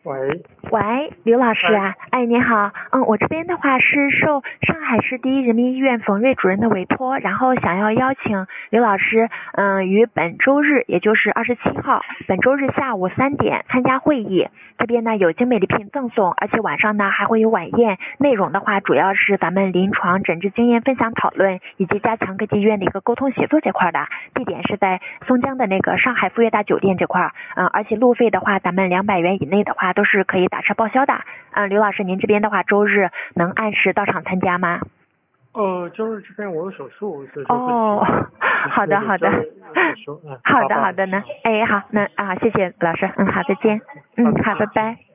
喂， 喂，刘老师啊，哎，你好，我这边的话是受上海市第一人民医院冯瑞主任的委托，然后想要邀请刘老师，于本周日，也就是27号，本周日下午3点参加会议。这边呢有精美礼品赠送，而且晚上呢还会有晚宴。内容的话主要是咱们临床诊治经验分享讨论，以及加强各级医院的一个沟通协作这块的。地点是在松江的那个上海富悦大酒店这块，而且路费的话，咱们200元以内的话都是可以打车报销的。刘老师，您这边的话，周日能按时到场参加吗？ 周日这边我有手术，所以说哦，好的好的，好的好的呢，哎好，那谢谢老师，好再见，好拜拜。